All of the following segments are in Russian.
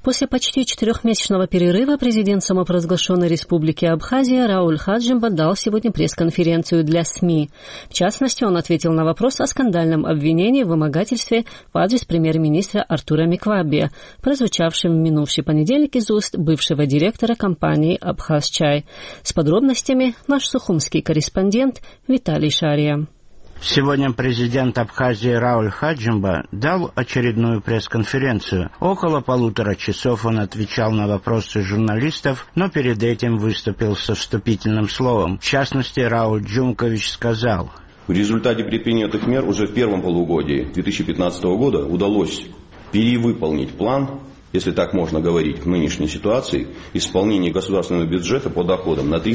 После почти 4-месячного перерыва президент самопровозглашенной республики Абхазия Рауль Хаджимба дал сегодня пресс-конференцию для СМИ. В частности, он ответил на вопрос о скандальном обвинении в вымогательстве в адрес премьер-министра Артура Миквабия, прозвучавшем в минувший понедельник из уст бывшего директора компании «Абхазчай». С подробностями наш сухумский корреспондент Виталий Шария. Сегодня президент Абхазии Рауль Хаджимба дал очередную пресс-конференцию. Около 1,5 часов он отвечал на вопросы журналистов, но перед этим выступил со вступительным словом. В частности, Рауль Джумкович сказал: в результате предпринятых мер уже в первом полугодии 2015 года удалось перевыполнить план, если так можно говорить, в нынешней ситуации, исполнение государственного бюджета по доходам на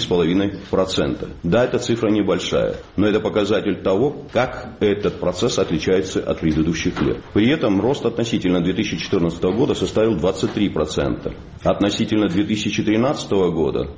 3,5%. Да, эта цифра небольшая, но это показатель того, как этот процесс отличается от предыдущих лет. При этом рост относительно 2014 года составил 23%, относительно 2013 года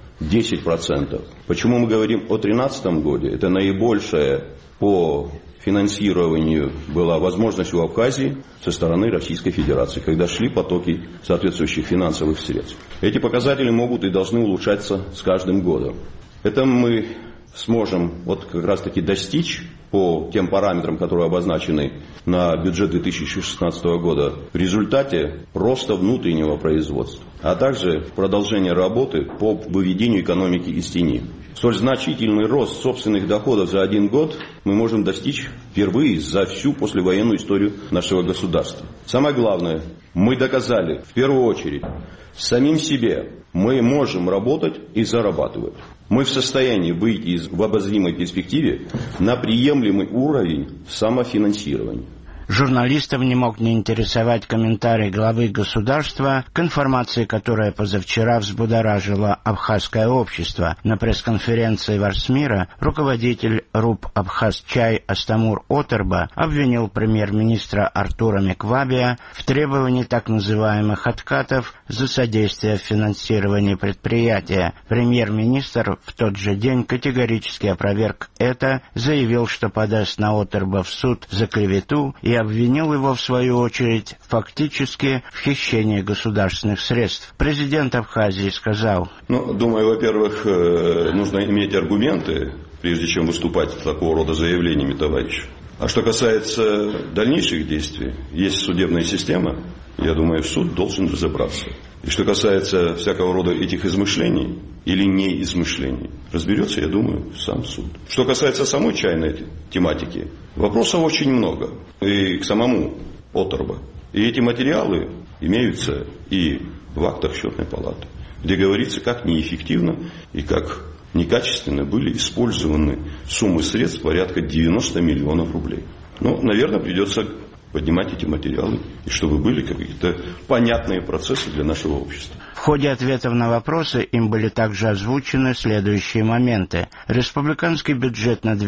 10%. Почему мы говорим о 2013 году? Это наибольшее по финансированию была возможность у Абхазии со стороны Российской Федерации, когда шли потоки соответствующих финансовых средств. Эти показатели могут и должны улучшаться с каждым годом. Это мы сможем вот как раз таки достичь по тем параметрам, которые обозначены на бюджет 2016 года, в результате роста внутреннего производства, а также продолжения работы по выведению экономики из тени. Столь значительный рост собственных доходов за один год мы можем достичь впервые за всю послевоенную историю нашего государства. Самое главное, мы доказали в первую очередь самим себе, мы можем работать и зарабатывать. Мы в состоянии выйти в обозримой перспективе на приемлемый уровень самофинансирования. Журналистов не мог не интересовать комментарий главы государства к информации, которая позавчера взбудоражила абхазское общество. На пресс-конференции в Арсмира руководитель РУП «Абхазчай» Астамур Отерба обвинил премьер-министра Артура Миквабия в требовании так называемых откатов за содействие в финансировании предприятия. Премьер-министр в тот же день категорически опроверг это, заявил, что подаст на Отерба в суд за клевету и обвинил его, в свою очередь, фактически в хищении государственных средств. Президент Абхазии сказал: думаю, во-первых, нужно иметь аргументы, прежде чем выступать с такого рода заявлениями, товарищ. А что касается дальнейших действий, есть судебная система, я думаю, суд должен разобраться. И что касается всякого рода этих измышлений или неизмышлений, разберется, я думаю, сам суд. Что касается самой чайной тематики, вопросов очень много. И к самому Отерба. И эти материалы имеются и в актах счетной палаты, где говорится, как неэффективно и как некачественно были использованы суммы средств порядка 90 миллионов рублей. Наверное, придется поднимать эти материалы, и чтобы были какие-то понятные процессы для нашего общества. В ходе ответов на вопросы им были также озвучены следующие моменты. Республиканский бюджет на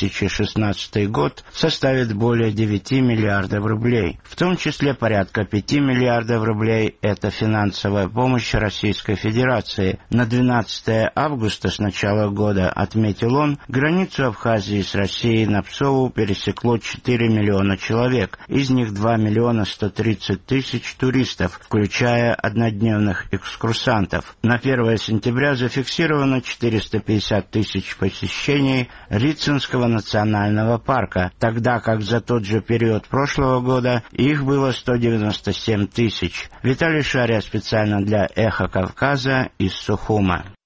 2016 год составит более 9 миллиардов рублей. В том числе порядка 5 миллиардов рублей – это финансовая помощь Российской Федерации. На 12 августа с начала года, отметил он, границу Абхазии с Россией на Псову пересекло 4 миллиона человек. Из них 2 миллиона 130 тысяч туристов, включая однодневных экскурсантов. На 1 сентября зафиксировано 450 тысяч посещений Рицинского национального парка, тогда как за тот же период прошлого года их было 197 тысяч. Виталий Шария специально для «Эхо Кавказа» из Сухума.